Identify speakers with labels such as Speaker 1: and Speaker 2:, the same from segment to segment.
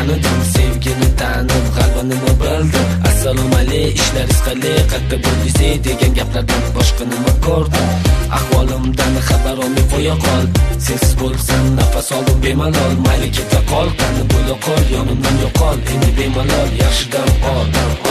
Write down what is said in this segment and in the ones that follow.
Speaker 1: tanidim, sevgini tanib qalbinimi bildim. Assalomu alaykum, ishlaringiz qalay, qayerda bo'ldingiz degan gaplardan boshqa nima ko'rdim. Ahvolimdan xabar olmay qo'ya qol. Sensiz bo'lsam nafas oldim bemalol. Mayli keta qol, qani bo'la qol, yonimdan yo'qol. Endi bemalol yaxshidan ol.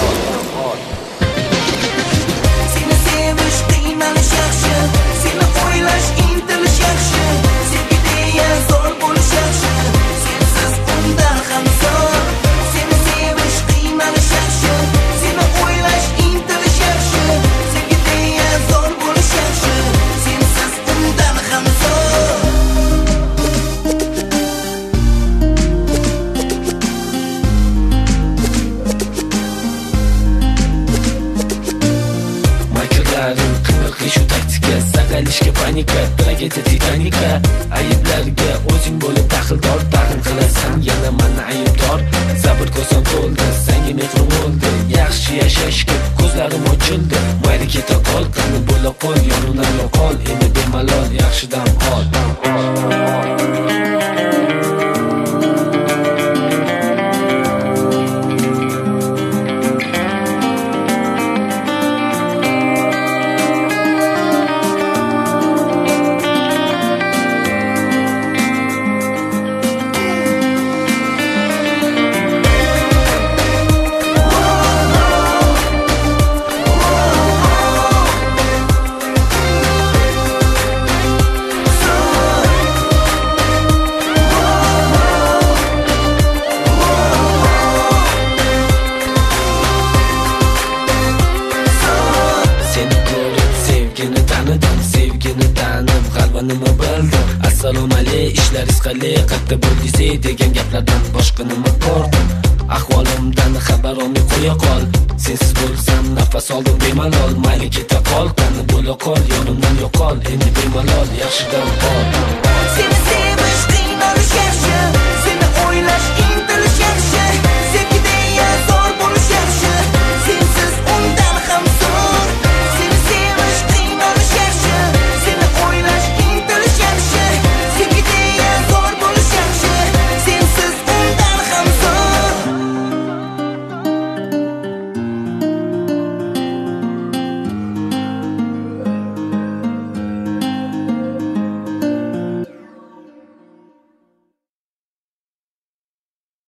Speaker 2: Seni sevish qiynalish yaxshi, seni o'ylash intilish yaxshi, sevgi deya zo'r bo'lish yaxshi, sensiz undan ham zo'r. Seni sevish qiynalish yaxshi, seni o'ylash intilish yaxshi, sevgi deya zo'r bo'lish yaxshi, sensiz undan ham zo'r. Shu taktika, saqalishga panika, tragediya titanika. Ayblarga o'zing bo'lib daxldor, tag'in qilasan yana meni aybdor. Sabr ko'zim to'ldi, senga mehrim bo'ldi, yaxshi yashashga ko'zlarim ochildi. Mayli keta qol, qani bo'la qol, yonimdan yo'qol. Endi bemalol yaxshidan ol. Sevgini tanib qalbinimi bildim. Assalomu alaykum, ishlaringiz qalay, qayerda bo'ldingiz degan gaplardan boshqa nima ko'rdim. Ahvolimdan xabar olmay qo'ya qol. Sensiz bo'lsam nafas oldim bemalol. Mayli keta qol, qani bo'la qol, yonimdan yo'qol. Endi bemalol yaxshidan ol. Seni sevish qiynalish yaxshi, seni o'ylash intilish yaxshi.